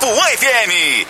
Arapuã FM.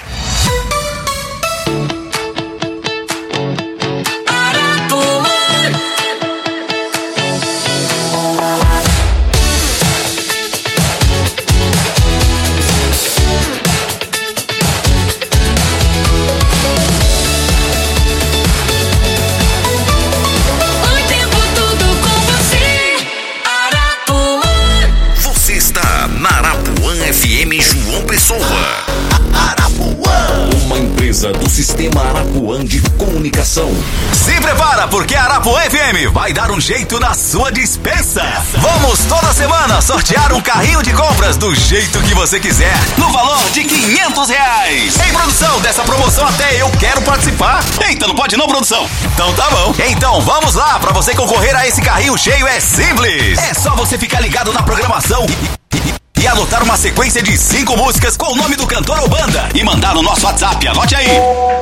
FM João Pessoa. Arapuã. Uma empresa do Sistema Arapuã de Comunicação. Se prepara, porque a Arapuã FM vai dar um jeito na sua dispensa. Vamos toda semana sortear um carrinho de compras do jeito que você quiser, no valor de R$500. Em produção, dessa promoção até eu quero participar. Eita, não pode não, produção? Então tá bom. Então vamos lá, pra você concorrer a esse carrinho cheio é simples. É só você ficar ligado na programação e anotar uma sequência de 5 músicas com o nome do cantor ou banda e mandar no nosso WhatsApp. Anote aí: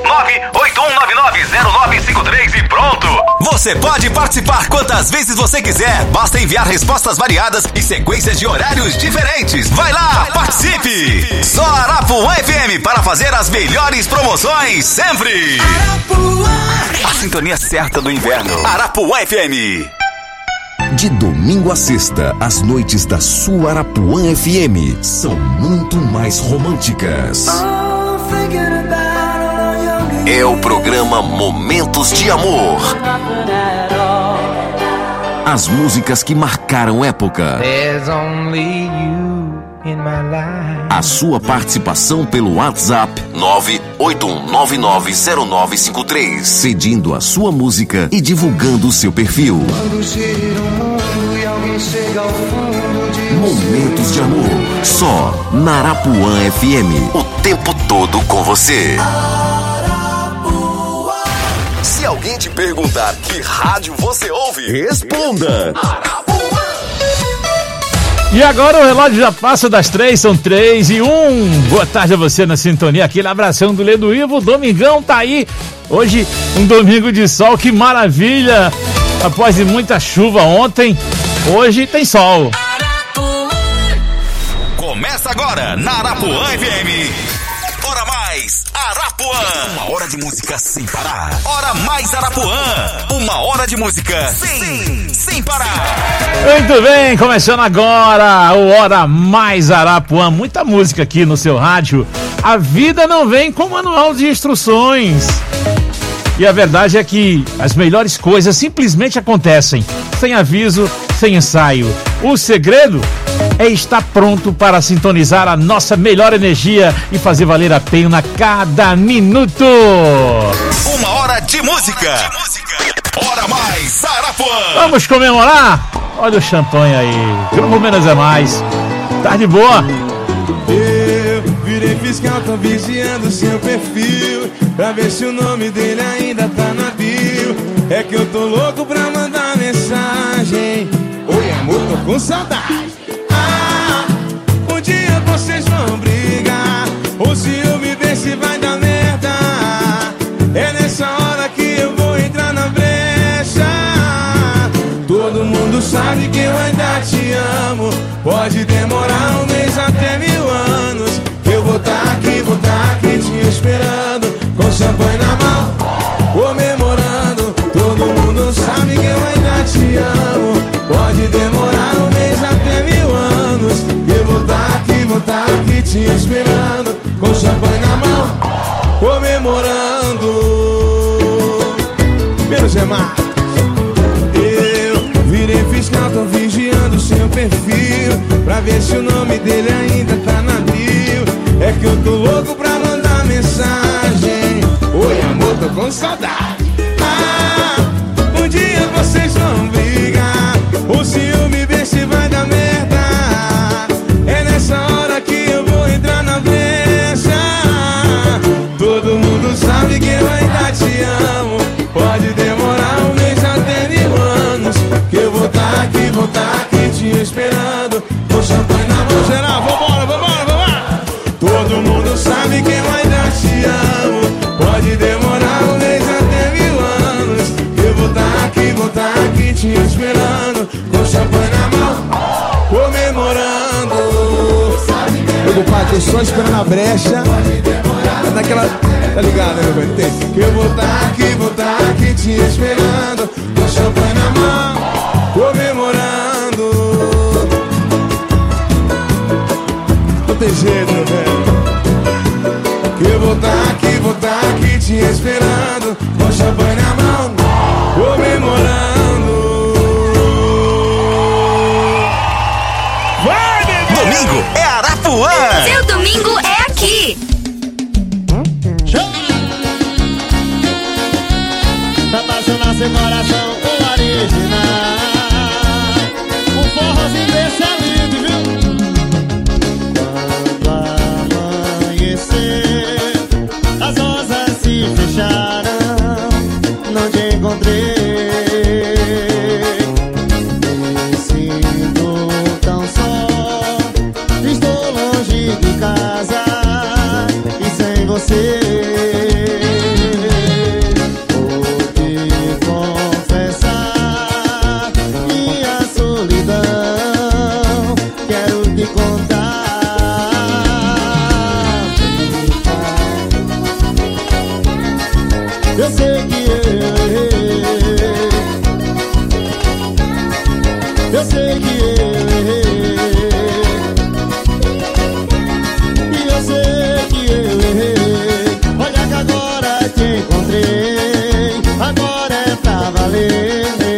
981990953 e pronto! Você pode participar quantas vezes você quiser. Basta enviar respostas variadas e sequências de horários diferentes. Vai lá, participe! Só Arapuã FM para fazer as melhores promoções sempre! Arapuã. A sintonia certa do inverno. Arapuã FM. De domingo a sexta, as noites da sua Arapuã FM são muito mais românticas. É o programa Momentos de Amor. As músicas que marcaram época. A sua participação pelo WhatsApp 981990953, pedindo a sua música e divulgando o seu perfil. Momentos de Amor, só na Arapuã FM, o tempo todo com você. Se alguém te perguntar que rádio você ouve, responda Arapuã. E agora o relógio já passa das 3, são 3:01. Boa tarde a você na sintonia, aquele abração do Ledo Ivo. Domingão tá aí, hoje um domingo de sol, que maravilha. Após muita chuva ontem, hoje tem sol. Começa agora na Arapuã FM. Hora mais Arapuã. Uma hora de música sem parar. Hora mais Arapuã. Uma hora de música sem parar. Muito bem, começando agora o Hora Mais Arapuã. Muita música aqui no seu rádio. A vida não vem com manual de instruções. E a verdade é que as melhores coisas simplesmente acontecem, sem aviso, sem ensaio. O segredo é estar pronto para sintonizar a nossa melhor energia e fazer valer a pena cada minuto. Uma hora de música. Hora mais Arapuã. Vamos comemorar? Olha o champanhe aí. Grupo Menos é Mais. Tarde boa. Eu virei fiscal, tô vigiando seu perfil, pra ver se o nome dele ainda tá na bio. É que eu tô louco pra mandar mensagem. Oi amor, tô com saudade. Um dia vocês vão brigar, ou se eu me ver se vai dar merda. É nessa hora que eu vou entrar na brecha. Todo mundo sabe que eu ainda te amo. Pode demorar um mês até 1000 anos. Eu vou tá aqui te esperando, com champanhe na mão, comemorando. Todo mundo sabe que eu ainda te amo. Pode demorar um mês até 1000 anos. Eu vou tá aqui te esperando, com champanhe na mão, comemorando. Menos é mais. Eu virei fiscal, tô vigiando seu perfil, pra ver se o nome dele ainda tá na bio. É que eu tô louco pra mandar mensagem. Oi amor, tô com saudade. Um dia vocês vão brigar, ou se eu me ver se vai dar merda. É nessa hora que eu vou entrar na brecha. Todo mundo sabe que eu ainda te amo. Pode demorar um mês até 1000 anos. Que eu vou tá aqui te esperando, com champanhe na mão. Geral, vambora. Todo mundo sabe que eu ainda te amo. Pode demorar um mês até 1000 anos. Eu vou tá aqui te esperando, com champanhe na mão, comemorando. compadre, tô só esperando a brecha. É naquela... Tá ligado, né, meu velho? Tem. Que eu vou tá aqui te esperando, com champanhe na mão, comemorando. Não tem jeito, meu velho. Que eu vou tá aqui te esperando, com champanhe na mão, comemorando. Vai, bebê! Domingo é Arapuã. Seu domingo é aqui. Pra apaixonar seu coração, o original. Um forrozinho desse é lindo, viu? Quando amanhecer, as rosas se fecharam, não te encontrei. Me sinto tão só, estou longe de casa e sem você. Eu sei que eu errei. Eu sei que eu errei. E eu sei que eu errei. Olha que agora te encontrei. Agora é pra valer.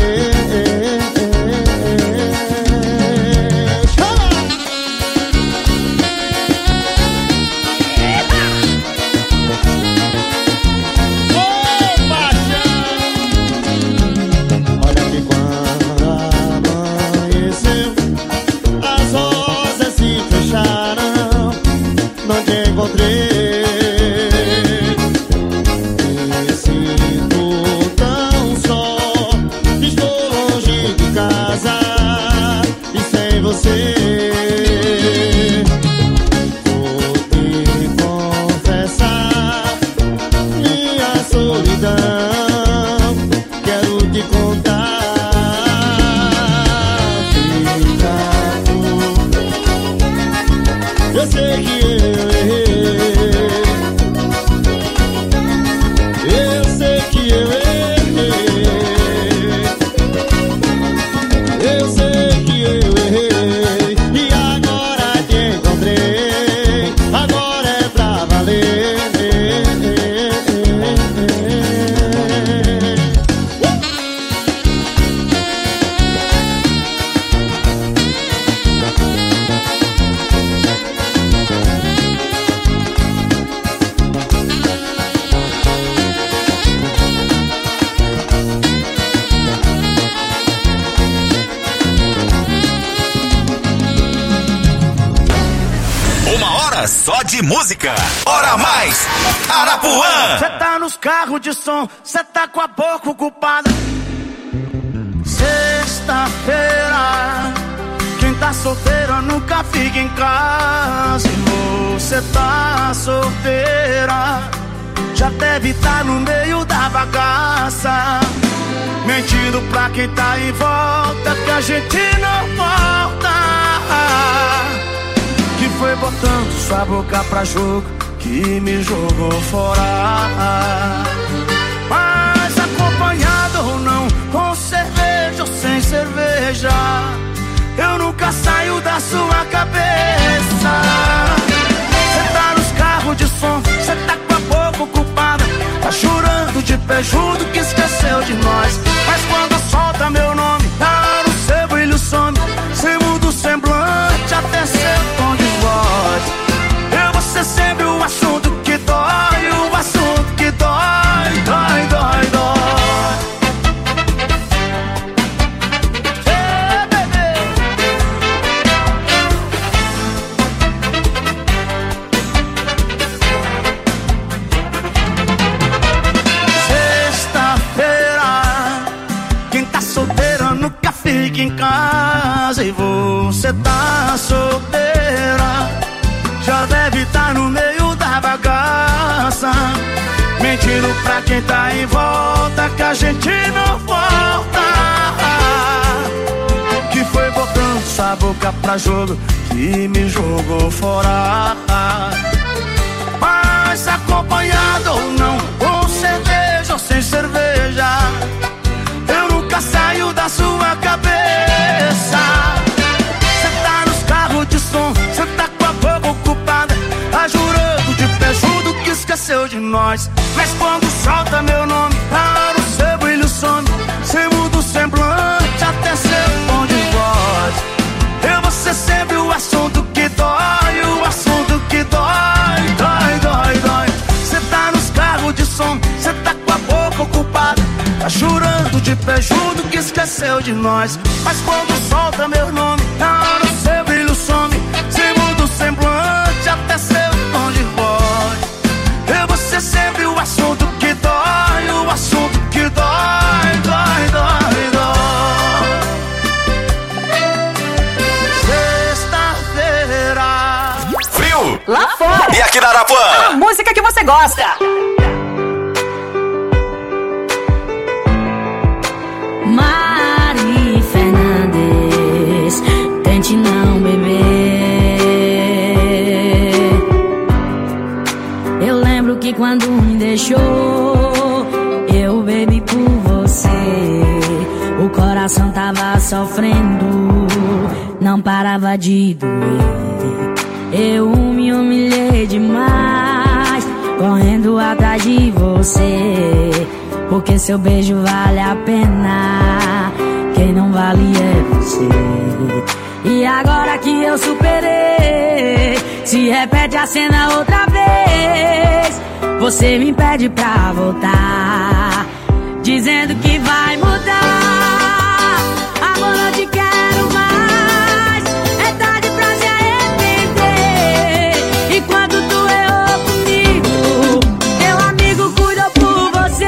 Só de música. Hora mais Arapuã. Cê tá nos carros de som, cê tá com a boca ocupada. Sexta-feira, quem tá solteiro nunca fica em casa. E você tá solteira, já deve estar no meio da bagaça, mentindo pra quem tá em volta que a gente não volta. Que foi botando sua boca pra jogo que me jogou fora. Mas acompanhado ou não, com cerveja ou sem cerveja, eu nunca saio da sua cabeça. Cê tá nos carros de som, cê tá com a boca ocupada, tá chorando de pé junto que esqueceu de nós. Mas quando solta meu nome, tá no seu brilho some, cê muda o semblante até seu tom de voz. Eu vou ser sempre o assunto que dói, o assunto que dói, dói, dói, dói. Ei, bebê. Sexta-feira, quem tá solteiro nunca fica em casa. E você tá solteira, já deve estar no meio da bagaça, mentindo pra quem tá em volta que a gente não volta. Que foi botando sua boca pra jogo que me jogou fora. Mas acompanhado ou não, com cerveja ou sem cerveja, eu nunca saio da sua cabeça. Cê tá nos carros de som, cê tá com a boca ocupada, tá jurando de pé junto que esqueceu de nós. Mas quando solta meu nome, para o seu brilho some, cê muda o semblante até seu tom de voz. Eu vou ser sempre o assunto que dói, o assunto que dói, dói, dói, dói. Cê tá nos carros de som, cê tá com a boca ocupada, tá jurando de pé junto que esqueceu de nós. Mas quando solta meu nome, na hora o seu brilho some, cê muda o semblante até seu tom de voz. Eu vou ser sempre o assunto que dói, o assunto que dói, dói, dói, dói. Sexta-feira. Frio! Lá fora! E aqui na Arapuã? A música que você gosta! Mari Fernandes, tente não beber. Eu lembro que quando me deixou, eu bebi por você. O coração tava sofrendo, não parava de doer. Eu me humilhei demais, correndo atrás de você. Porque seu beijo vale a pena, quem não vale é você. E agora que eu superei, se repete a cena outra vez. Você me pede pra voltar, dizendo que vai mudar. Amor, não te quero mais, é tarde pra se arrepender. E quando tu errou comigo, meu amigo cuidou por você.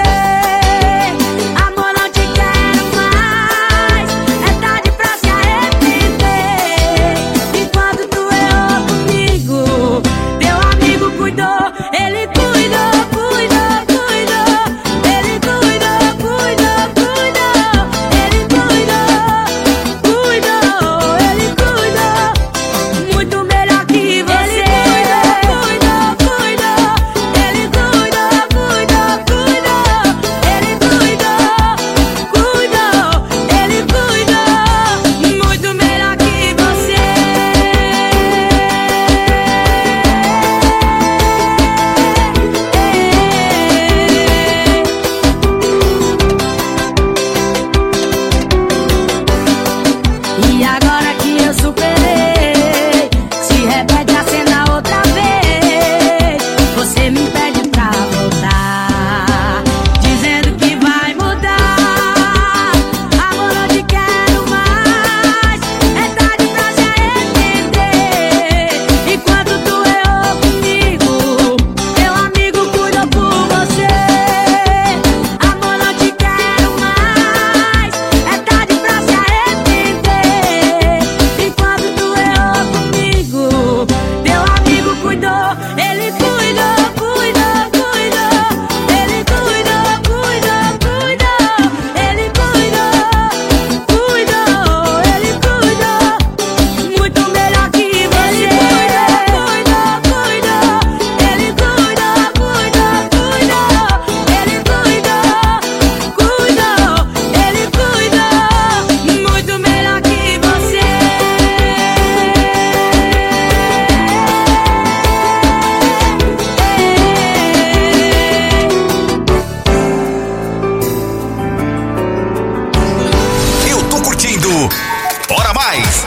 Hora Mais,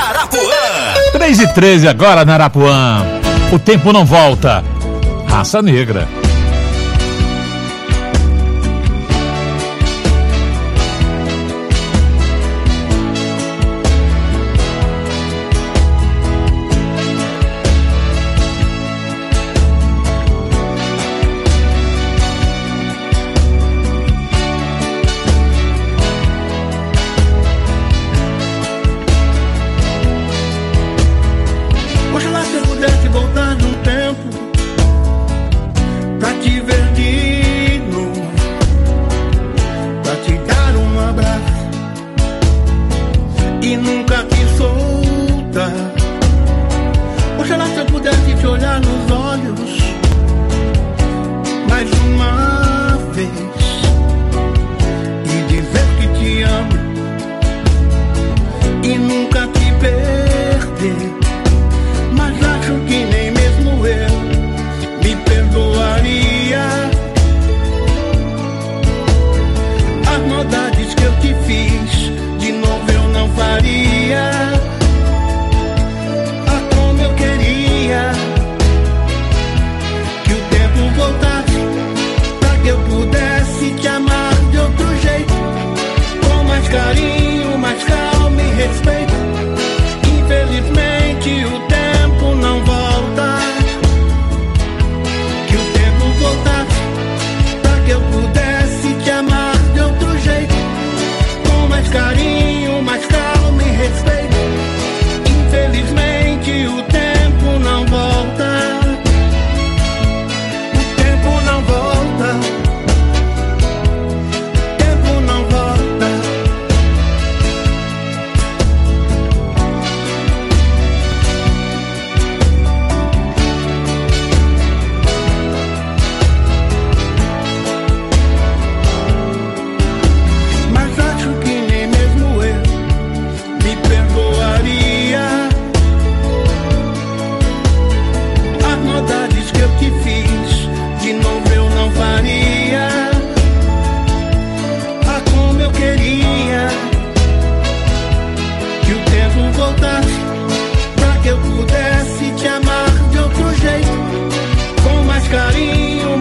Arapuã. 3h13 agora na Arapuã. O tempo não volta. Raça Negra.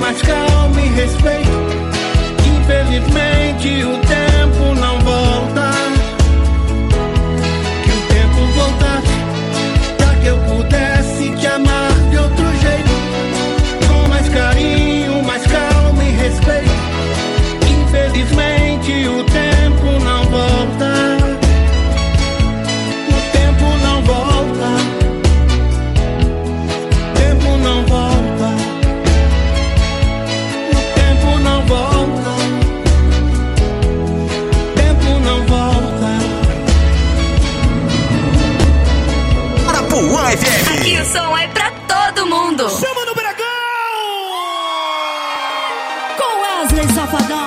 mais calma e respeito. Infelizmente o tempo não volta. Que o tempo voltasse pra que eu pudesse te amar de outro jeito, com mais carinho, mais calma e respeito. Infelizmente o tempo não volta. O tempo não volta. O tempo não volta. O tempo não volta. O tempo não volta. Arapuã FM. Aqui o som é pra todo mundo. Chama no Bragão! Com Wesley Safadão.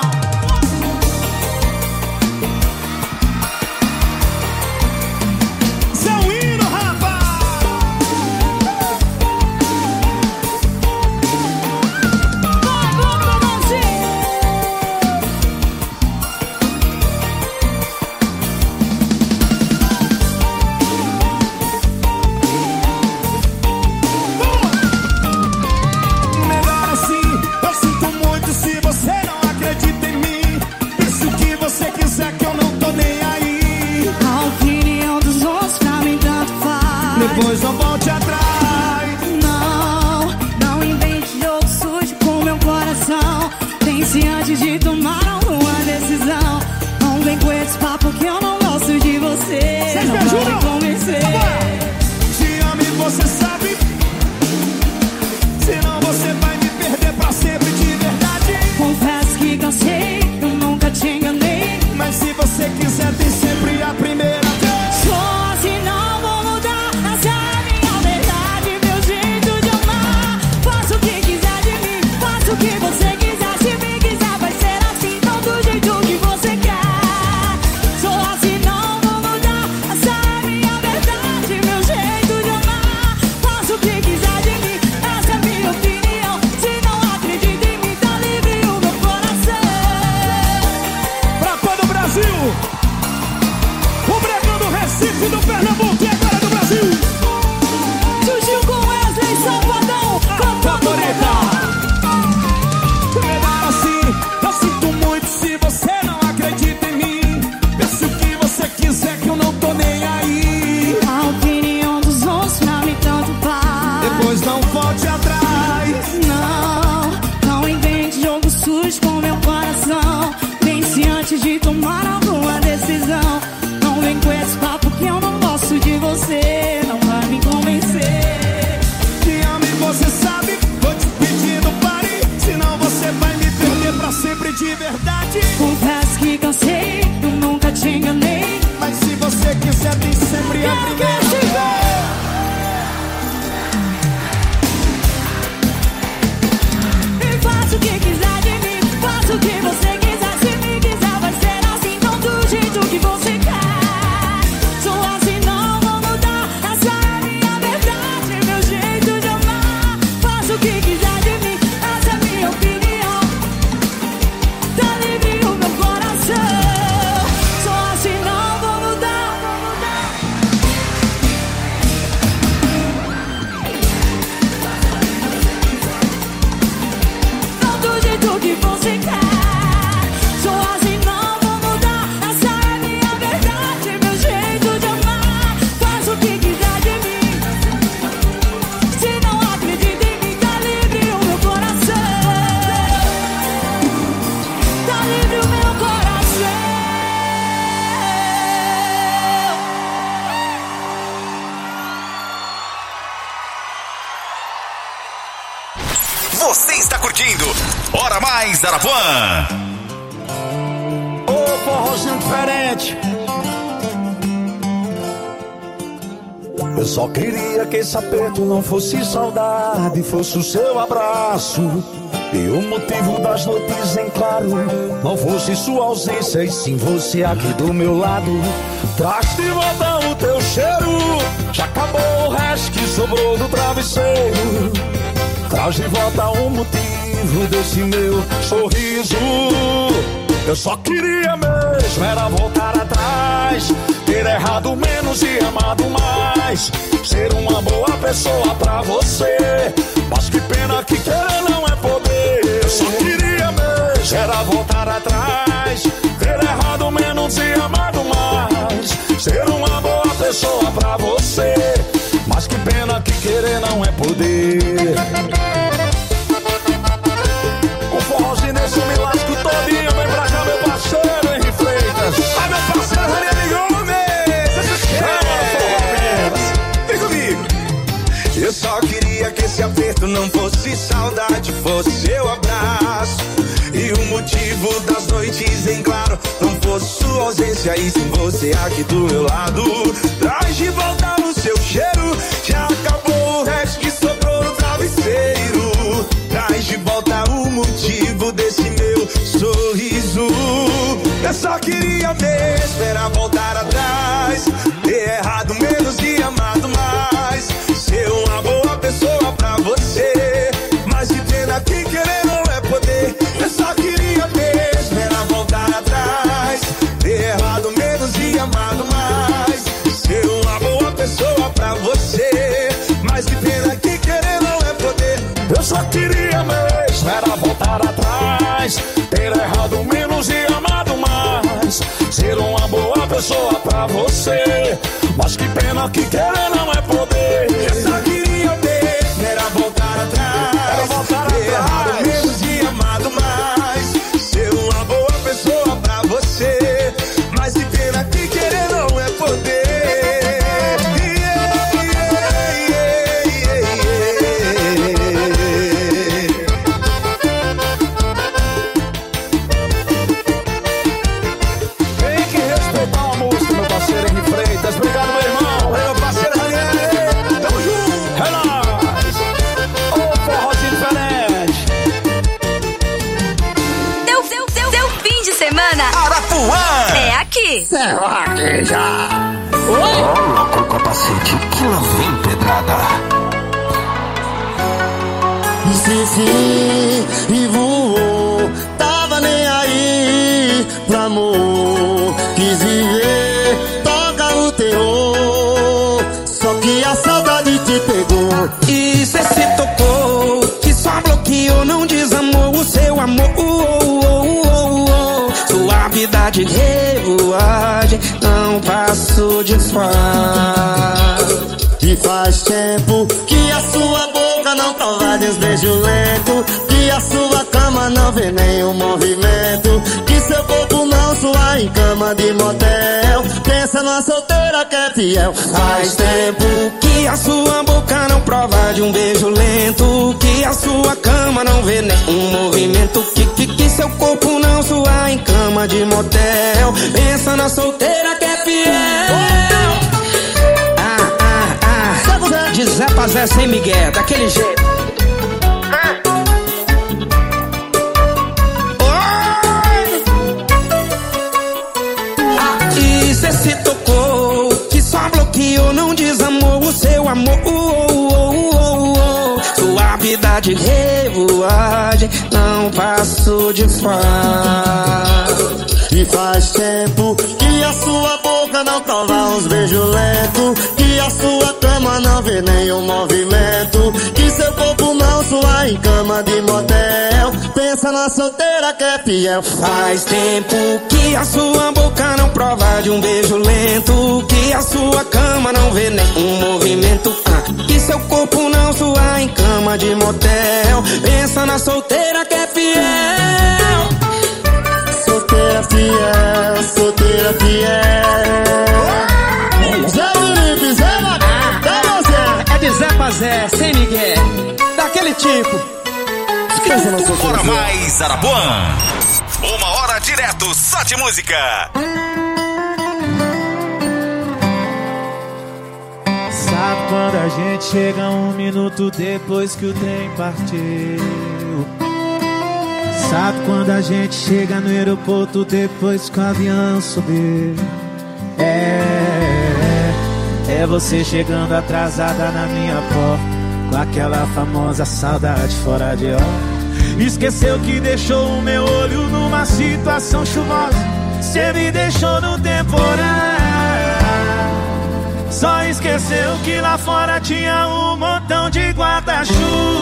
Seu hino, rapaz! Melhor assim, eu sinto muito se você não acredita em mim. Pense o que você quiser que eu não tô nem aí. A opinião dos outros pra mim tanto faz. Depois não volte atrás. Não, não invente jogo sujo com meu coração. Pense antes de tomar alguma decisão. Não vem com esse papo que eu não gosto de você. Vocês Não me vai me ajudam? convencer. Te amo e você sabe. Senão você vai me perder pra sempre de verdade. Confesso que cansei, eu nunca te enganei. Mas se você quiser tem sempre a primeira vez. Só assim não vou mudar. Essa é a minha verdade, meu jeito de amar. Faça o que quiser de mim, faça o que você quiser. Se me quiser vai ser assim, não do jeito que você quer. Só assim não vou mudar. Essa é a minha verdade, meu jeito de amar. Faça o que quiser de mim, essa é a minha opinião. Se não acredita em mim, tá livre o meu coração. Pra todo o Brasil. O Bragão do Recife, do Pernambuco e agora do Brasil. Surgiu com Wesley Safadão, cantando legal. Melhor assim, eu sinto muito se você não acredita em mim. Pense o que você quiser que eu não tô nem aí. A opinião dos outros pra mim tanto faz. Depois não volte atrás. Não, não invente jogo sujo com meu coração. Pense antes de tomar alguma decisão. Não vem com esse papo que eu não gosto de você. Não vai me convencer. Te amo e você sabe. Tô te pedindo pare. Senão você vai me perder pra sempre de verdade. Confesso que cansei, eu nunca te enganei. Mas se você quiser tem sempre a primeira vez. E faça o que quiser de mim, faça o que você quiser. Se me quiser vai ser assim, não do jeito que você quer. Sou assim, não vou mudar. Essa é a minha verdade, meu jeito de amar. Faça o que quiser de mim, essa é a minha opinião. Tá livre o meu coração. Sou assim, não vou mudar. Não do jeito que você quer. Sou assim, não vou mudar. Essa é a minha verdade, meu jeito de amar. Faz o que quiser de mim. Se não acredita em mim, tá livre o meu coração. Tá livre o meu coração. Você está curtindo Hora Mais Arapuã. Ô, forrozinho diferente. Eu só queria que esse aperto não fosse saudade, fosse o seu abraço. E o motivo das noites em claro não fosse sua ausência, e sim você aqui do meu lado. Traz de volta o teu cheiro, já acabou o resto que sobrou do travesseiro. Traz de volta o motivo desse meu sorriso. Eu só queria mesmo era voltar atrás, ter errado menos e amado mais, ser uma boa pessoa pra você. Mas que pena que querer não é poder. não é poder. O forrozinho nesse eu me lasco todinho. Vem pra cá, meu parceiro Henri Freitas. Ah, meu parceiro Ranieri Gomes. Vem comigo. Eu só queria que esse aperto não fosse saudade, fosse seu abraço. E o motivo das noites em claro não fosse sua ausência, e sim você aqui do meu lado. Traz de volta o seu cheiro, já acabou o resto que sobrou no travesseiro. Traz de volta o motivo desse meu sorriso. Eu só queria mesmo era voltar atrás, ter errado menos e amado mais, ser uma boa pessoa pra você, mas que pena que querer não é poder. Eu só queria mesmo era voltar atrás, ter errado menos e amado mais, ser uma boa pessoa pra você, mas que pena que querer não é poder. Eu só queria mesmo era voltar atrás, ter errado menos e amado mais, ser uma boa pessoa pra você, mas que pena que querer não é poder. Eu só queria mesmo era voltar atrás, ter errado menos e amado mais, ser uma boa pessoa pra você, mas que pena que querer não é poder. Tem que respeitar a música, meu parceiro Henri Freitas. Obrigado, meu irmão. Meu parceiro Ranieri, tamo junto. É nóis. Ô, forrozinho diferente. Teu fim de semana Arapuã. é aqui. Coloca o capacete que lá vem pedrada. Esqueci e voou, tava nem aí pro amor. Quis viver, toca o terror, só que a saudade te pegou. E cê se tocou, que só bloqueou, não desamou o seu amor. Suavidade, revoagem, não passo de fase. E faz tempo que a sua boca não prova de uns beijos lentos, que a sua cama não vê nenhum movimento, que seu corpo não sua em cama de motel. Pensa numa solteira que é fiel. Faz tempo que a sua boca não prova de um beijo lento, que a sua cama não vê nenhum movimento, que seu corpo não sua em cama de motel. Pensa na solteira que é fiel. De Zé pra Zé sem migué, daquele jeito. E cê se tocou, que só bloqueou, não desamou o seu amor. Suavidade, revoagem, não passo de fase. E faz tempo que a sua boca não prova uns beijos lentos, que a sua cama não vê nenhum movimento, que seu corpo não sua em cama de motel. Pensa na solteira que é fiel. Faz tempo que a sua boca não prova de um beijo lento, que a sua cama não vê nenhum movimento, que seu corpo não sua em cama de motel. Pensa na solteira que é fiel. Solteira fiel, solteira fiel. Zé Felipe, Zé Macaco, É de Zé pra Zé, sem migué, daquele tipo. Hora mais Arapuã. 1 hora direto só de música. Sabe quando a gente chega 1 minuto depois que o trem partiu? Sabe quando a gente chega no aeroporto depois que o avião subiu? É você chegando atrasada na minha porta, com aquela famosa saudade fora de hora. Esqueceu que deixou o meu olho numa situação chuvosa, cê me deixou no temporal. Só esqueceu que lá fora tinha um montão de guarda-chuva.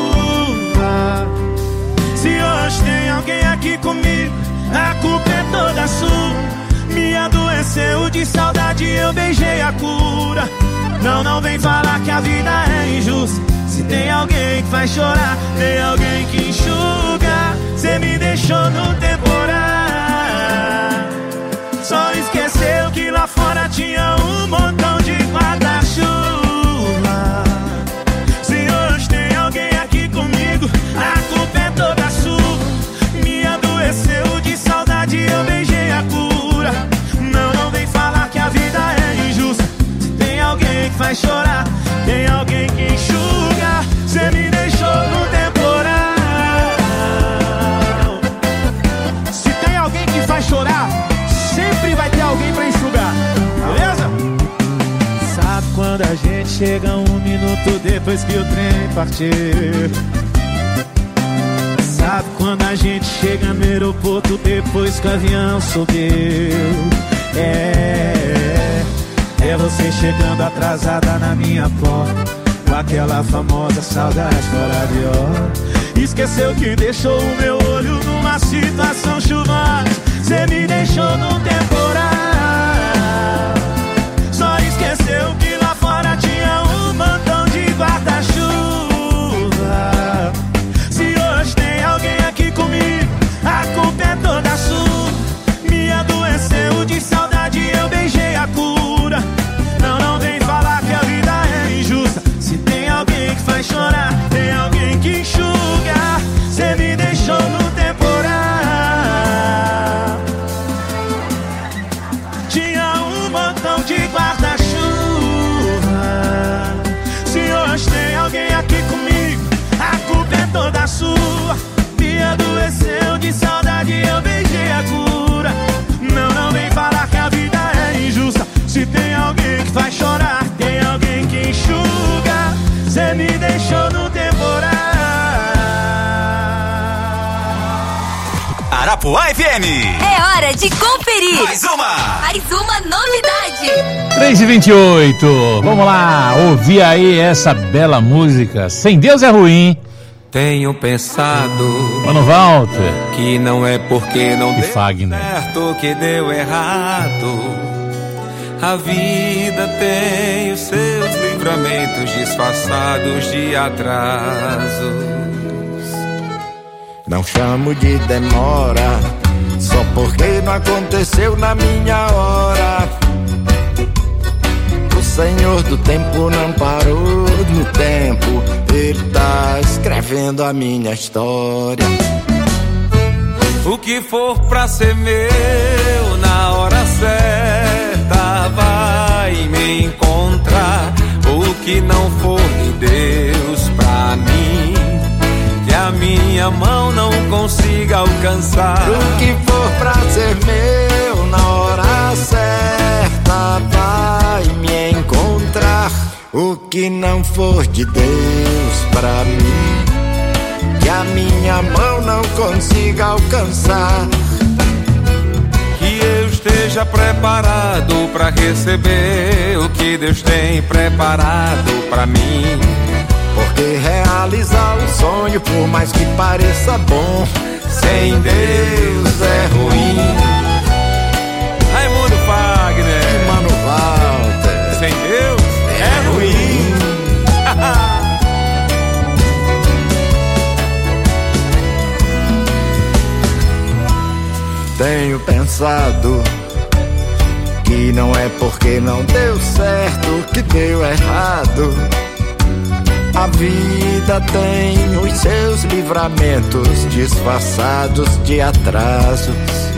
Se hoje tem alguém aqui comigo, a culpa é toda sua. Me adoeceu de saudade, eu beijei a cura. Não vem falar que a vida é injusta. Se Se tem alguém que faz chorar, tem alguém que enxuga. Cê me deixou no temporal. Só esqueceu que lá fora tinha um montão de guarda-chuva. Se hoje tem alguém aqui comigo, a culpa é toda sua. Me adoeceu de saudade, eu beijei a cura. Não vem falar que a vida é injusta. Se tem alguém que faz chorar, tem alguém que enxuga. Cê me deixou no temporal. Se tem alguém que faz chorar, sempre vai ter alguém pra enxugar, beleza? Sabe quando a gente chega 1 minuto depois que o trem partiu? Sabe quando a gente chega no aeroporto depois que o avião subiu? É você chegando atrasada na minha porta, com aquela famosa saudade fora de hora. Esqueceu que deixou o meu olho numa situação chuvosa. Cê me deixou no temporal. Só esqueceu que lá fora tinha um montão de guarda-chuva. Se hoje tem alguém aqui comigo, a culpa é toda sua. Me adoeceu de saudade, eu beijei a cura. Não vem falar que a vida é injusta. Se tem alguém que faz chorar, tem alguém que enxuga. Cê me deixou no temporal. Tinha um montão de guarda-chuva. Se hoje tem alguém aqui comigo, a culpa é toda sua. Me adoeceu de saudade, eu beijei a cura. Não vem falar que a vida é injusta. Se tem alguém que faz chorar, tem alguém que enxuga. Cê me deixou no temporal. Arapuã FM. É hora de conferir. Mais uma novidade. 3h28. Vamos lá, ouvir aí essa bela música. Sem Deus é ruim. Tenho pensado, Mano Walter, que não é porque não deu Fagner. certo que deu errado. A vida tem os seus livramentos disfarçados de atrasos. Não chamo de demora, só porque não aconteceu na minha hora. O Senhor do tempo não parou no tempo, Ele tá escrevendo a minha história. O que for pra ser meu na hora certa vai me encontrar. O que não for de Deus pra mim, que a minha mão não consiga alcançar. O que for pra ser meu na hora certa vai me encontrar. O que não for de Deus pra mim, que a minha mão não consiga alcançar. Que eu esteja preparado pra receber o que Deus tem preparado pra mim. Porque realizar um sonho, por mais que pareça bom, sem Deus é ruim. Raimundo Fagner e Mano Walter. Sem Deus é ruim. Tenho pensado que não é porque não deu certo que deu errado. A vida tem os seus livramentos disfarçados de atrasos.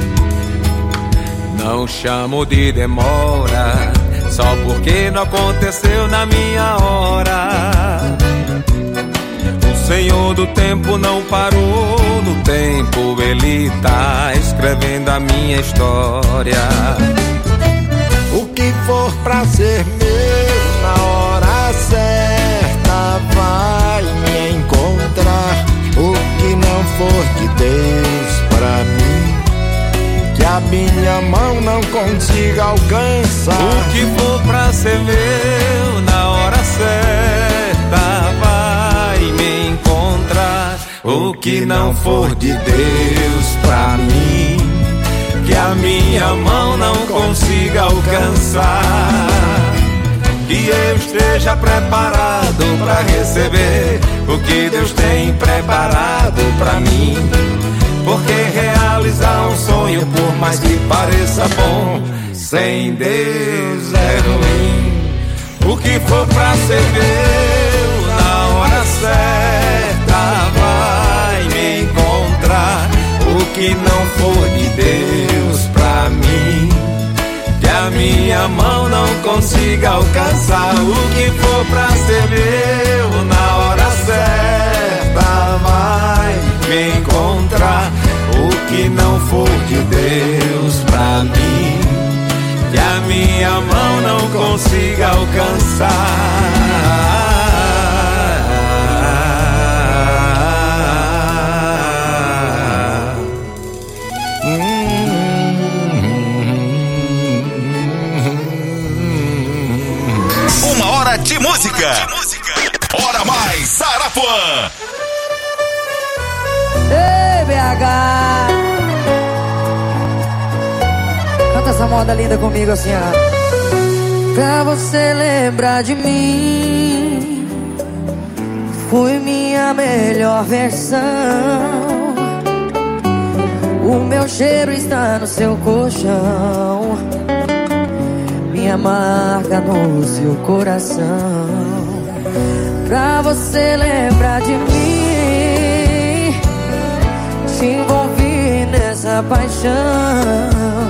Não chamo de demora, só porque não aconteceu na minha hora. O Senhor do tempo não parou no tempo, Ele tá escrevendo a minha história. O que for pra ser meu na hora certa vai me encontrar. O que não for de Deus pra mim, que a minha mão não consiga alcançar. O que for pra ser meu na hora certa vai me encontrar. O que não for de Deus pra mim, que a minha mão não consiga alcançar. Que que eu esteja preparado pra receber o que Deus tem preparado pra mim. Porque realizar um sonho, por mais que pareça bom, sem Deus é ruim. O que for pra ser meu, na hora certa vai me encontrar. O que não for de Deus pra mim, que a minha mão não consiga alcançar. O que for pra ser meu, na hora certa vai me encontrar. O que não for de Deus pra mim, que a minha mão não consiga alcançar. Uma hora de música. Hora mais Sarapuã. Ei, BH, canta essa moda linda comigo assim, ó. Pra você lembrar de mim, fui minha melhor versão. O meu cheiro está no seu colchão, minha marca no seu coração. Pra você lembrar de mim, te envolvi nessa paixão.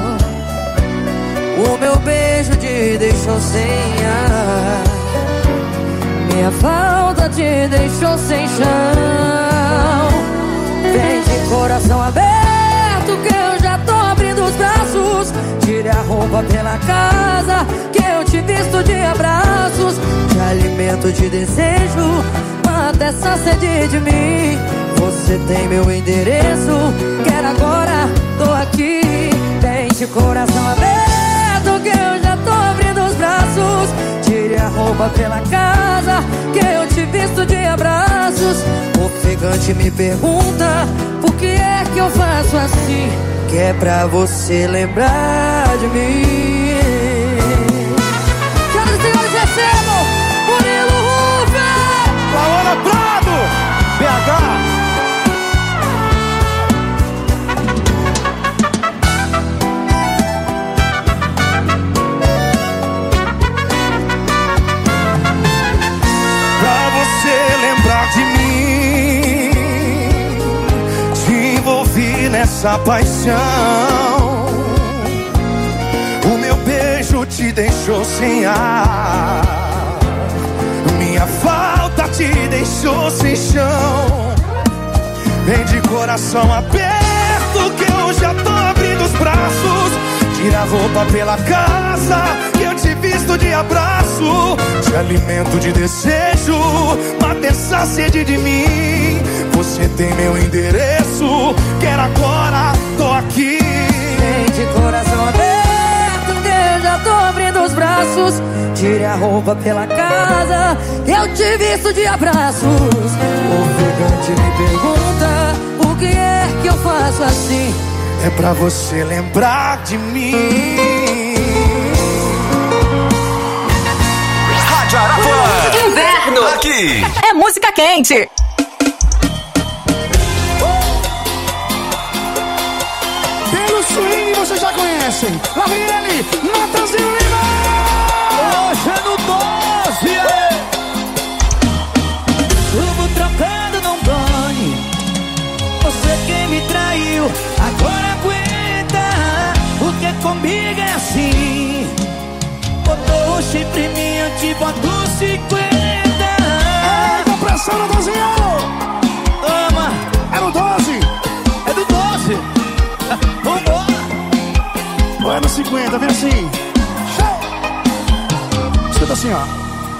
O meu beijo te deixou sem ar, minha falta te deixou sem chão. Vem de coração aberto que eu já tô abrindo os braços. Tire a roupa pela casa que eu te visto de abraços. Te alimento de desejo, mata essa sede de mim. Você tem meu endereço, quero agora, tô aqui. Vem de coração aberto que eu já tô abrindo os braços. Tire a roupa pela casa que eu te visto de abraços. Ofegante me pergunta por que é que eu faço assim, que é pra você lembrar de mim. Senhoras e senhores, recebam Murilo Ruffer, Laura Prado, BH. Pra você lembrar de mim, te envolvi nessa paixão. O meu beijo te deixou sem ar, minha falta te deixou sem chão. Vem de coração aberto que eu já tô abrindo os braços. Tira a roupa pela casa que eu te visto de abraço. Te alimento de desejo, mata essa sede de mim. Você tem meu endereço, quero agora, tô aqui. Vem de coração aberto que eu já tô abrindo os braços. Tire a roupa pela casa que eu te visto de abraços. O ofegante me pergunta por que é que eu faço assim, é pra você lembrar de mim. Rádio Arapuã. Inverno. Aqui é música quente. Pelo swing vocês já conhecem. Lá vem ele, Natanzinho Lima. Hoje é no 12. Tubo trocando num banho. Você quem me traiu, agora aguenta. Porque comigo é assim. Botou o chifre em mim, eu te boto 50. É compressão, Natanzinho. Toma. É no 12. É do 12. Vambora. Ou é no 50, vem assim. Escuta assim, ó.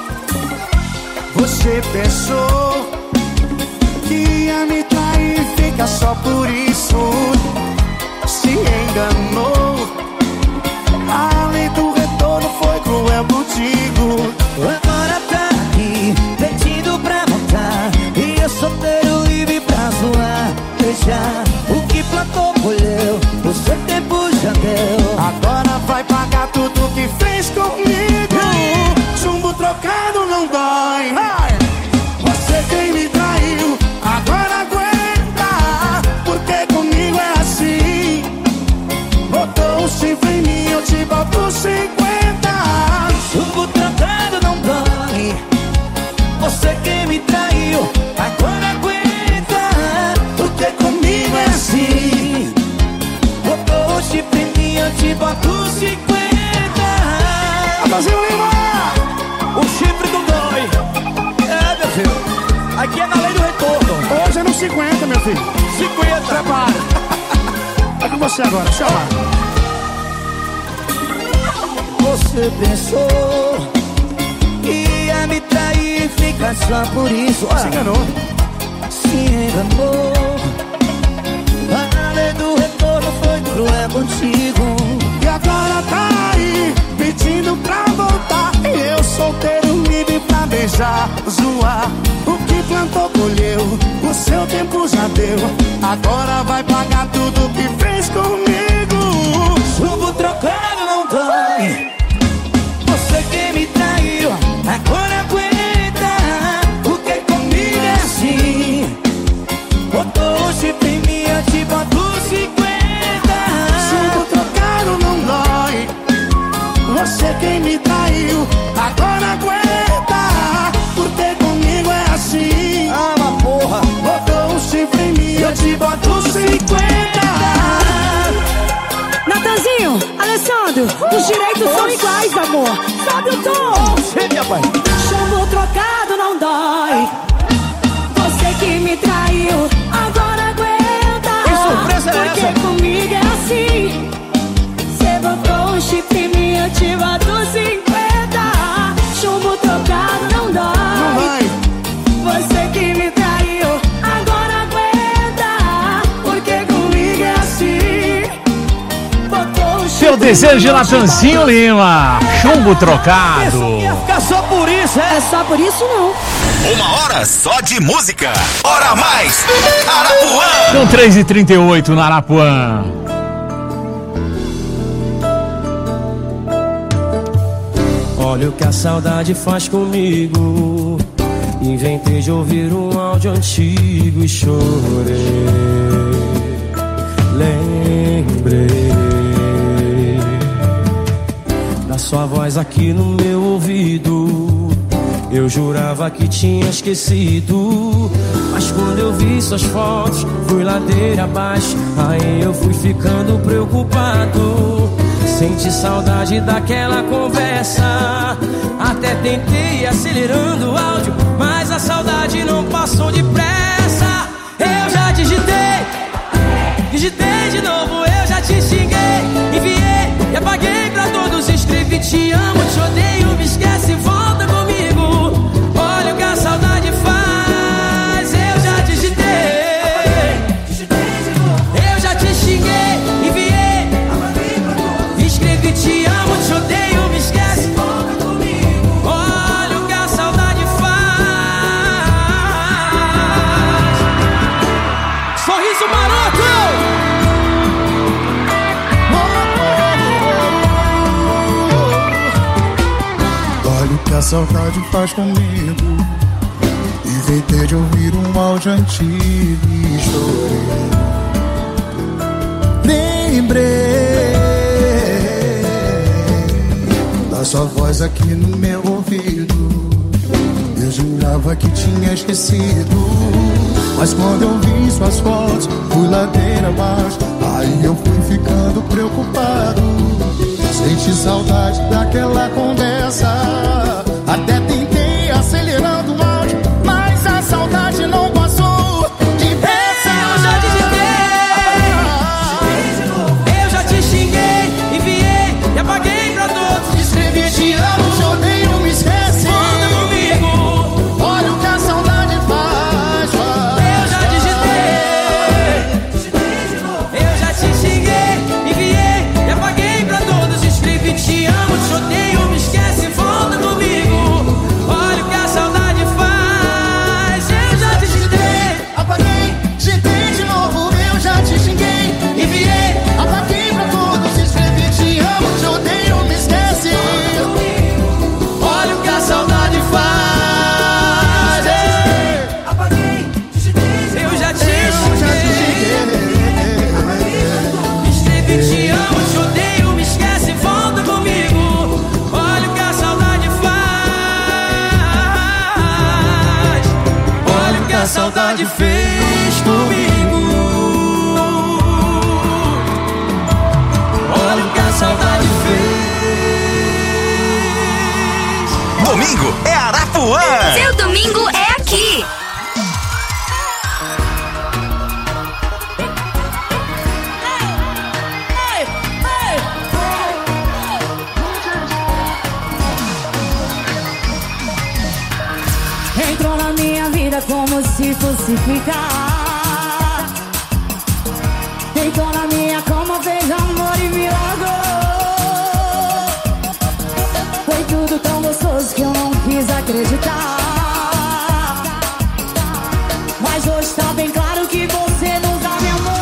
Você pensou que ia me trair, fica só por isso. Se enganou. A lei do retorno foi cruel contigo. Agora tá aqui, pedindo pra voltar. E eu solteiro livre pra zoar. Deixar o que plantou colheu, o seu tempo já deu. Agora vai pagar tudo que fez comigo. Chumbo trocado 50, meu filho. 50. Prepara. É com você agora, chama. Você pensou que ia me trair e ficar só por isso. Se enganou. Se enganou. A lei do retorno foi cruel contigo. E agora tá aí, pedindo pra voltar. E eu solteiro, livre pra beijar, zoar. O que plantou, colheu, o seu tempo já deu. Agora vai pagar tudo que fez comigo. Chumbo trocado não dói. Você que me traiu, agora aguenta. Porque comigo é assim. Botou o chip em mim, eu te boto 50. Chumbo trocado não dói. Você quem me traiu, agora aguenta. Porque comigo é assim. Ah, uma porra. Botou um chifre em mim, eu te boto 50. Natanzinho, Alessandro, os direitos são iguais, amor. Sabe o tom? Sim, minha pai. Chumbo trocado não dói. Você que me traiu, agora aguenta. Que surpresa é porque essa? comigo é assim. Você botou um chip em mim, eu te boto 50. Chumbo trocado não dói. Não vai. Você que me traiu, agora aguenta. Porque comigo é assim. Botou um chip. Seu desejo de Natanzinho Lima. Chumbo trocado. Ia ficar só por isso, é? É só por isso não. 1 hora só de música. Hora mais Arapuã. São 3h38 na Arapuã. Olha o que a saudade faz comigo. Inventei de ouvir um áudio antigo e chorei. Lembrei da sua voz aqui no meu ouvido. Eu jurava que tinha esquecido, mas quando eu vi suas fotos, fui ladeira abaixo. Aí eu fui ficando preocupado. Senti saudade daquela conversa. Até tentei ir acelerando o áudio, mas a saudade não passou depressa. Eu já digitei de novo, eu já te xinguei. Enviei e apaguei pra todos. Escrevi te amo, te odeio, me esquece, volta comigo. Olha o que a saudade faz. Eu já digitei de novo, eu já te xinguei. Enviei, escrevi te amo, te odeio, me esquece, volta comigo. Olha o que a saudade faz. Sorriso maroto. Olha o que a saudade faz comigo. Inventei de ouvir um áudio antigo e chorei. Lembrei da sua voz aqui no meu ouvido. Eu jurava que tinha esquecido, mas quando eu vi suas fotos, fui ladeira abaixo. Aí eu fui ficando preocupado. Senti saudade daquela conversa. Até tentei acelerando o áudio, mas a saudade não passou depressa. Eu já digitei, eu já te xinguei, enviei e apaguei pra todos. Escrevi te amo, te odeio, me esquece. Volta comigo. Olha o que a saudade faz. Eu já digitei, eu já te xinguei, enviei e apaguei pra todos. Escrevi te amo, te odeio, me esquece, volta comigo. Olha o que a saudade faz. Eu já digitei, Apaguei, digitei de novo, eu já te xinguei. enviei, Apaguei pra todos, escrevi te amo, te odeio, me esquece. olha o que a saudade faz. Apaguei, digitei, Eu já te xinguei, escrevi te amo, te odeio, me esquece, volta comigo. Olha o que a saudade faz. Olha o que a saudade fez comigo. Olha o que a saudade fez. Domingo é Arapuã. Seu domingo é aqui. de falsificar. Deitou na minha cama, fez amor e me largou. Foi tudo tão gostoso que eu não quis acreditar. Mas hoje tá bem claro que você nunca me amou.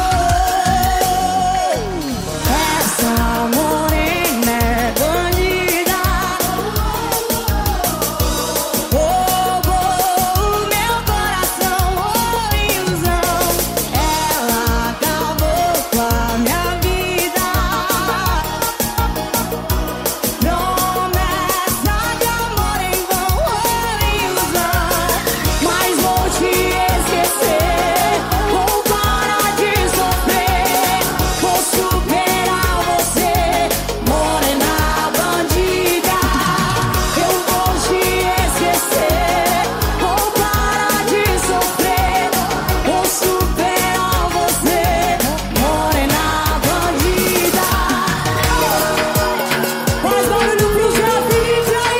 Essa morena é bandida, roubou o meu coração, oh ilusão. Ela acabou com a minha vida. Promessa de amor em vão, oh ilusão. Mas vou te esquecer, vou parar de sofrer, vou superar você, morena bandida. Eu vou te esquecer, vou parar de sofrer, vou superar você, morena bandida. Faz barulho pro Zé Felipe aí.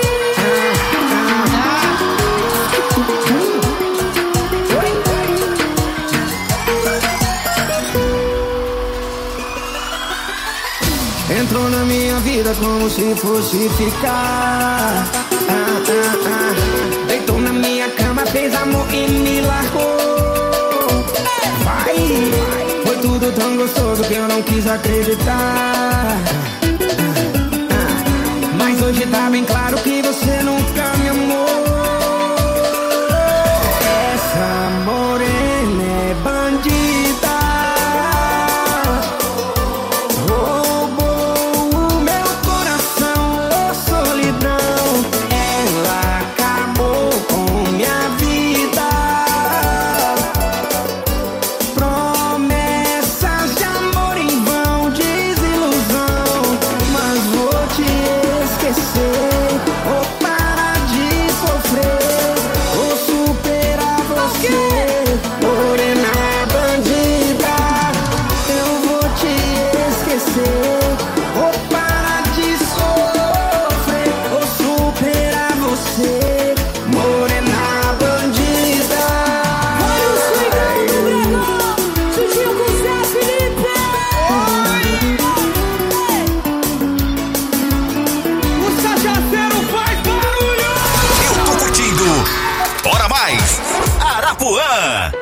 Entrou na minha vida como se fosse ficar. Deitou na minha cama, fez amor e me largou. Vai, foi tudo tão gostoso que eu não quis acreditar. Mas hoje tá bem claro que você nunca me amou. Essa morena é bandida, roubou o meu coração, oh solidão. Ela acabou com minha vida. Promessas de amor em vão, desilusão. Mas vou te esquecer, vou parar de sofrer, vou superar você, morena bandida. Eu vou te esquecer, vou parar de sofrer, vou superar você, morena bandida. Olha o swingão do Gregão, juntinho com o Zé Felipe. O Sajaceiro faz barulho! Eu tô curtindo. Bora mais. Arapuã.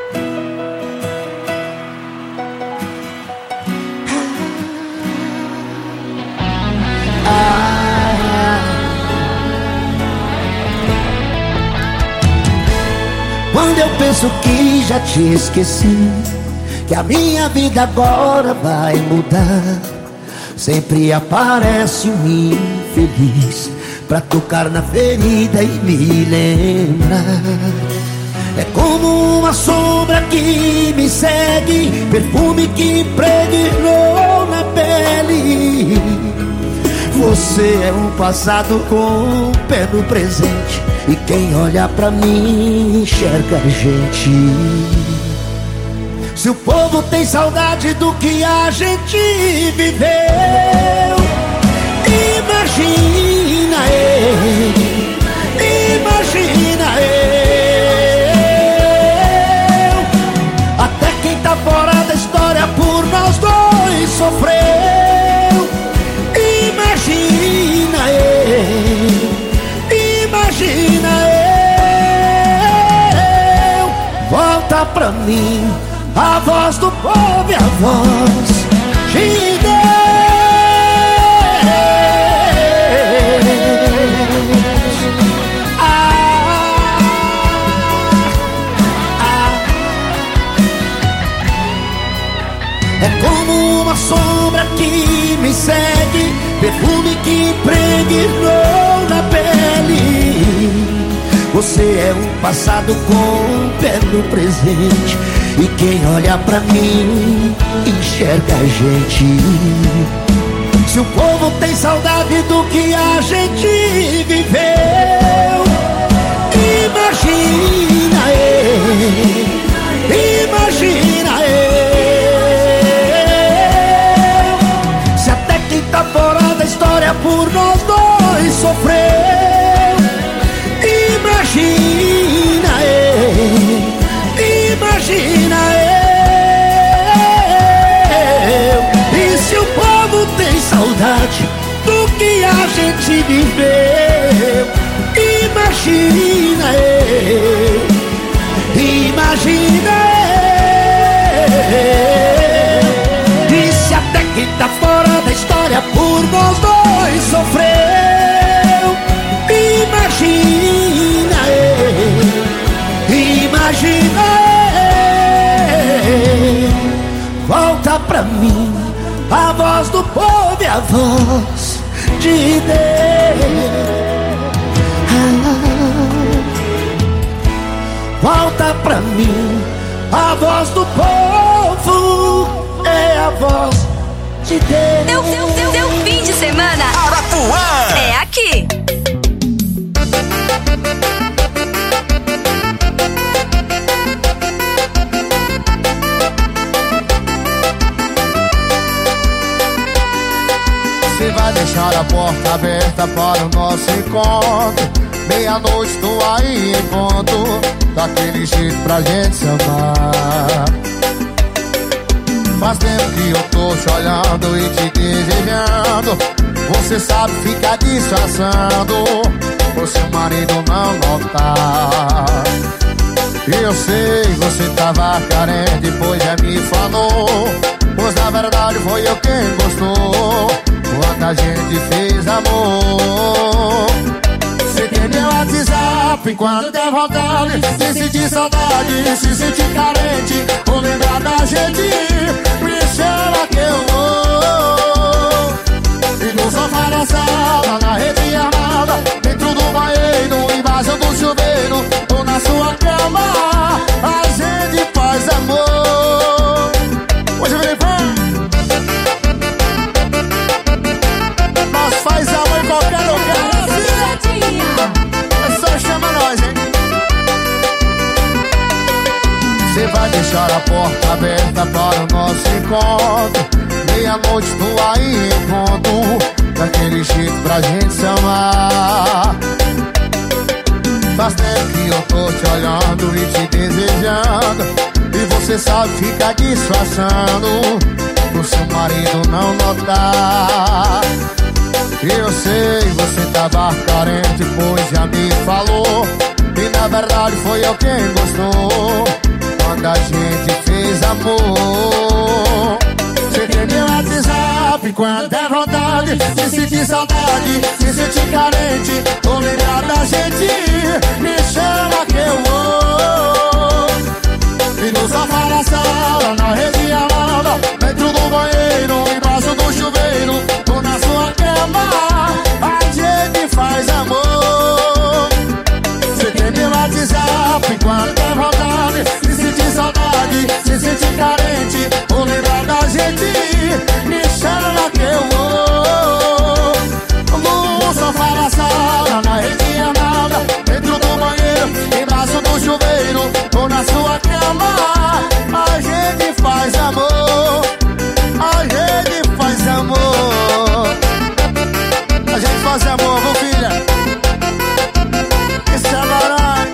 Quando eu penso que já te esqueci, que a minha vida agora vai mudar, sempre aparece um infeliz pra tocar na ferida e me lembrar. É como uma sombra que me segue, perfume que impregnou na pele. Você é um passado com um pé no presente, e quem olha pra mim enxerga a gente. Se o povo tem saudade do que a gente viveu, imagina eu, imagina eu. Até quem tá fora da história por nós dois sofreu. Imagina eu, imagina eu. Volta pra mim a voz do povo e a voz de Deus. É como uma sombra que me segue, perfume que impregnou na pele. Você é um passado com um pé no presente, e quem olha pra mim enxerga a gente. Se o povo tem saudade do que a gente viveu, imagina eu, imagina eu. Se até quem tá fora da história por nós dois sofreu, imagina eu, saudade do que a gente viveu. Imagina eu, imagina eu. Disse até que tá fora da história por nós dois sofreu. Imagina eu, imagina eu. Volta pra mim a voz do povo e a voz de Deus. Volta pra mim a voz do povo, é a voz de Deus. Seu fim de semana Arapuã é aqui. Você vai deixar a porta aberta para o nosso encontro. Meia-noite tô aí em ponto, daquele jeito pra gente se amar. Faz tempo que eu tô te olhando e te desejando. Você sabe ficar disfarçando, por seu marido não notar. Eu sei, você tava carente, pois já me falou. Pois na verdade foi eu quem gostou, quando a gente fez amor. Você tem meu WhatsApp quando der vontade, se sentir saudade, se sentir carente, ou lembrar da gente, me chama que eu vou. E no sofá da sala, na rede armada, dentro do banheiro, embaixo do chuveiro, ou na sua cama, a gente faz amor. Hoje eu virei fã. Nós faz amor em qualquer lugar. É só chamar nós, hein? Você vai deixar a porta aberta para o nosso encontro. Meia-noite tô aí em ponto, daquele jeito pra gente se amar. Faz tempo que eu tô te olhando e te desejando, e você sabe ficar disfarçando, pro seu marido não notar. Eu sei, você tava carente, pois já me falou. E na verdade foi eu quem gostou, quando a gente fez amor. Você tem meu WhatsApp quando der vontade, se sentir saudade, se sentir carente, ou lembrar da gente, me chama que eu vou. E no sofá da sala, na rede amada, dentro do banheiro, embaixo do chuveiro, ou na sua cama, a gente faz amor. Você tem meu WhatsApp quando der vontade, se sentir saudade, se sentir carente, ou lembrar da gente, me chama que eu vou. No sofá da sala, na rede amada, dentro do banheiro, embaixo do chuveiro, ou na sua cama, a gente faz amor. A gente faz amor. A gente faz amor, viu, filha? Isso é baralho.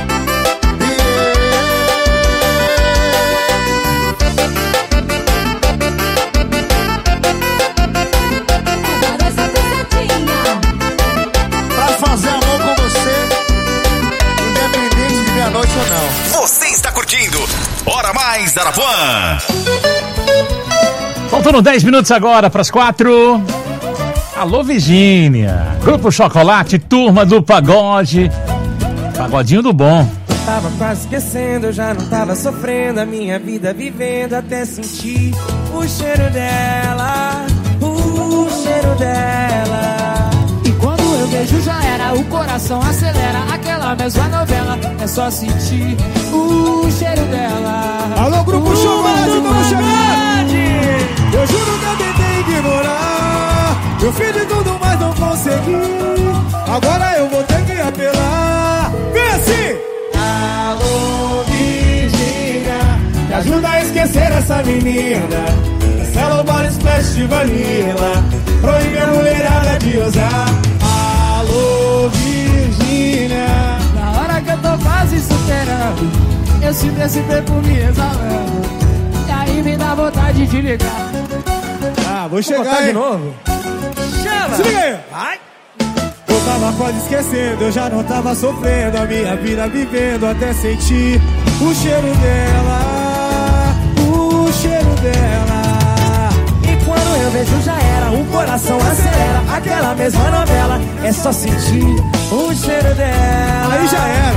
Pra fazer amor com você, independente de meia-noite ou não. Você está curtindo Hora Mais Arapuã. Faltando 10 minutos agora para as 4. Alô, Virgínia. Grupo Chocolate, turma do pagode. Pagodinho do bom. Eu tava quase esquecendo, eu já não tava sofrendo a minha vida vivendo até sentir o cheiro dela, o cheiro dela. E quando eu vejo já era, o coração acelera, aquela mesma novela, é só sentir o cheiro dela. Alô, Grupo Chocolate, vamos chegar! Eu juro que eu tentei ignorar, eu fiz de tudo, mas não consegui. Agora eu vou ter que apelar. Vem assim! Alô, Virgínia, me ajuda a esquecer essa menina. Essa Body Splash de vanilla, proíbe a mulherada de usar. Alô, Virgínia, na hora que eu tô quase superando, eu sinto esse perfume exalando, e aí me dá vontade de ligar. Ah, vou chegar de novo. Chama! Se liga aí. Vai! Eu tava quase esquecendo, eu já não tava sofrendo a minha vida vivendo até sentir o cheiro dela, o cheiro dela. E quando eu vejo já era, o coração acelera. Aquela mesma novela, é só sentir o cheiro dela. Aí já era.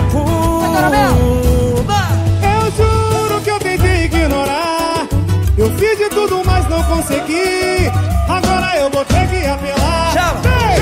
Eu juro que eu tentei ignorar. Eu fiz de tudo, mas não consegui. Agora eu vou ter que apelar. Chama!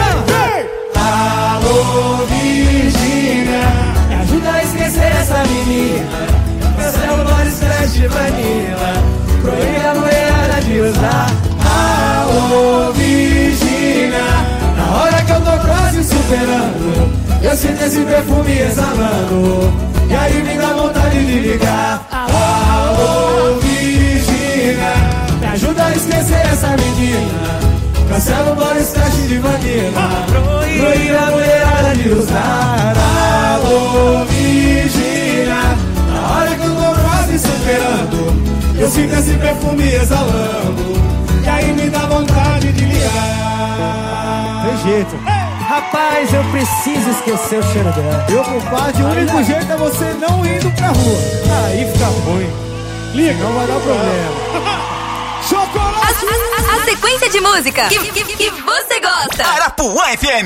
Alô, Virgínia, me ajuda a esquecer essa menina. Cancela o body splash de vanilla. Proíbe a mulherada de usar. alô, Virgínia, na hora que eu tô quase superando, eu sinto esse perfume exalando. E aí me dá vontade de ligar. alô, Virgínia, me ajuda a esquecer essa menina. Cancela o body splash de vanilla. Proíbe a mulherada de usar. alô, Virgínia, na hora que eu tô quase superando, eu sinto esse perfume exalando. E aí me dá vontade de ligar. Tem jeito. Rapaz, eu preciso esquecer o cheiro dela. Meu compadre, o único jeito é você não indo pra rua. Aí fica ruim. Liga, não vai dar problema. Chocolate! A sequência de música que você gosta. Arapuã FM.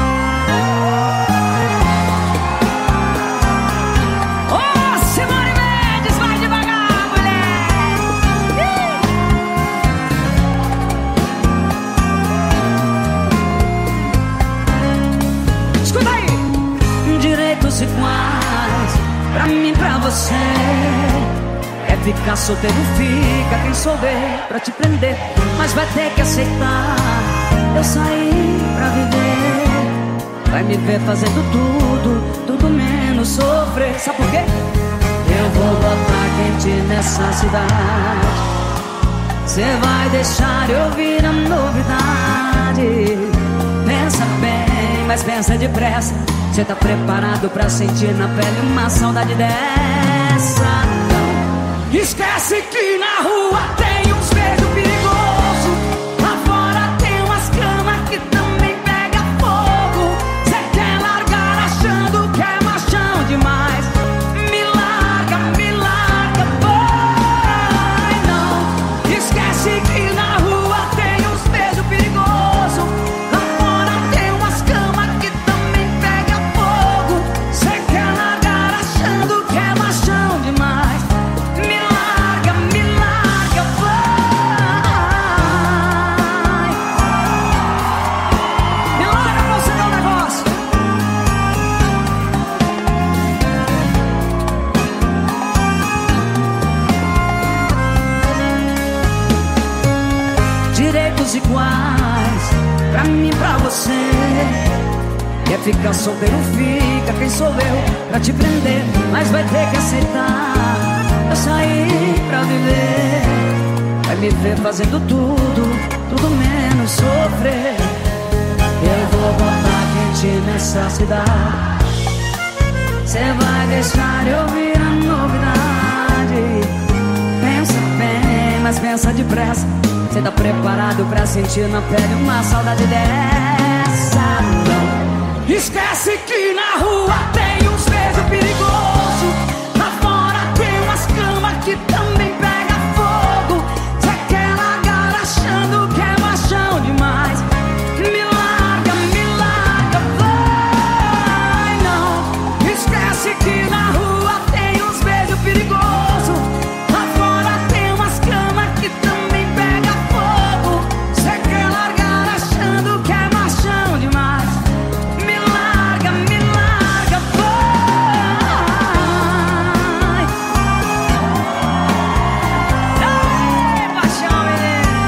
Ô, Simone Mendes, vai devagar, mulher. Escuta aí. Direitos iguais pra mim, pra você. É ficar solteiro, fica quem souber pra te prender. Mas vai ter que aceitar, eu saí pra viver. Vai me ver fazendo tudo menos sofrer. Sabe por quê? Eu vou botar quente nessa cidade. Cê vai deixar eu vir a novidade. Pensa bem, mas pensa depressa. Cê tá preparado pra sentir na pele uma saudade dessa? Esquece que na rua tem uns beijos perigosos. Lá fora tem umas camas que também pega fogo. Cê quer largar achando que é machão demais. Me larga, vai não. Esquece que na rua tem uns beijos perigosos. Lá fora tem umas camas que também pega fogo. Cê quer largar achando que é machão demais. Iguais pra mim, pra você. Quer ficar solteiro, fica quem sou eu pra te prender. Mas vai ter que aceitar, eu saí pra viver. Vai me ver fazendo tudo menos sofrer. Eu vou botar quente nessa cidade. Cê vai deixar eu vir a novidade. Pensa bem, mas pensa depressa. Cê tá preparado pra sentir na pele uma saudade dessa? Não. Esquece que na rua tem uns beijos perigosos. Lá fora tem umas camas que também pega fogo. Cê quer largar achando que é machão demais. Me larga, vai não. Esquece que na rua tem uns beijos perigosos. Lá fora tem umas camas que também pega fogo. Cê quer largar achando que é machão demais. Me larga, vai. Ei, paixão, menino.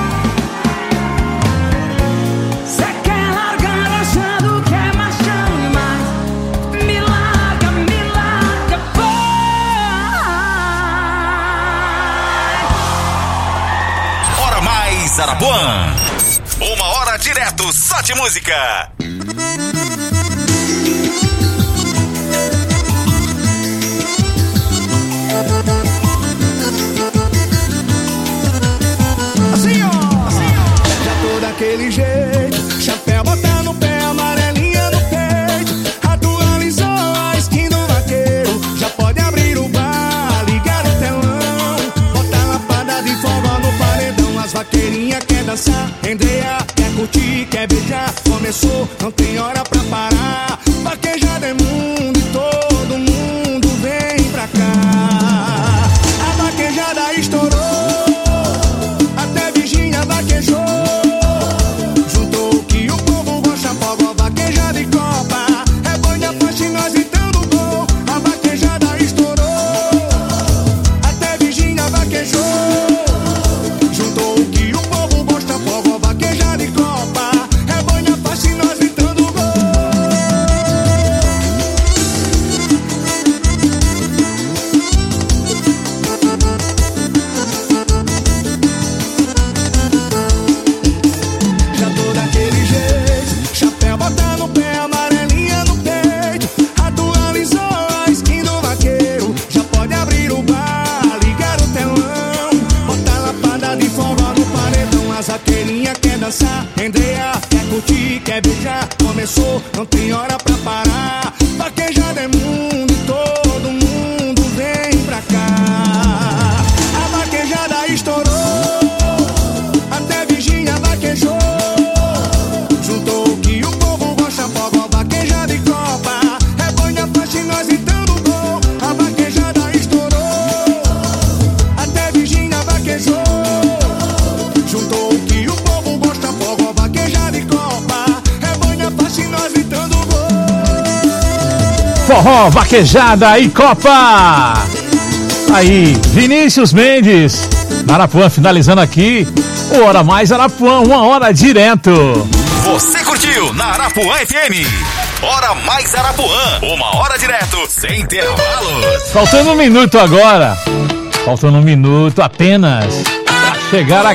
Cê quer largar achando que é machão demais. Me larga, vai. Hora mais Arapuã. Uma hora direto só de música. Assim, ó. vaqueirinha quer dançar, Andrea quer curtir, quer beijar. Começou, não tem hora pra parar. Vaquejada é mundo e todo mundo vem pra cá. A vaquejada estourou, até Virgínia vaquejou. Juntou o que o povo gosta, fogo, vaquejada e copa. É banha, faixa e nós gritando gol. A vaquejada estourou, até Virgínia vaquejou. Juntou o que o povo gosta, fogo, vaquejada e copa. É banha, faixa e nós gritando gol. Já tô daquele jeito, chapéu bota no pé, amarelinha no peito. Atualizou a skin do vaqueiro. Já pode abrir o bar, ligar o telão. Bota lapada de forró no paredão. As vaqueirinhas quer dançar, Andrea quer curtir, quer beijar. Começou, não tem hora pra parar. Vaquejada é mundo e todo mundo vem pra cá. A vaquejada estourou, até Virgínia vaquejou. Juntou o que o povo gosta, fogo, vaquejada e copa. É banha, faixa e nós gritando gol. A vaquejada estourou, até Virgínia vaquejou. Juntou o que o povo gosta, fogo, vaquejada e copa. É banha, faixa e nós gritando gol. Forró, vaquejada e copa. Aí, Vinícius Mendes, Arapuã, finalizando aqui o Hora Mais Arapuã, 1 hora direto. Você curtiu na Arapuã FM. Hora Mais Arapuã, 1 hora direto, sem intervalos. Faltando um minuto agora. Faltando um minuto apenas pra chegar aqui.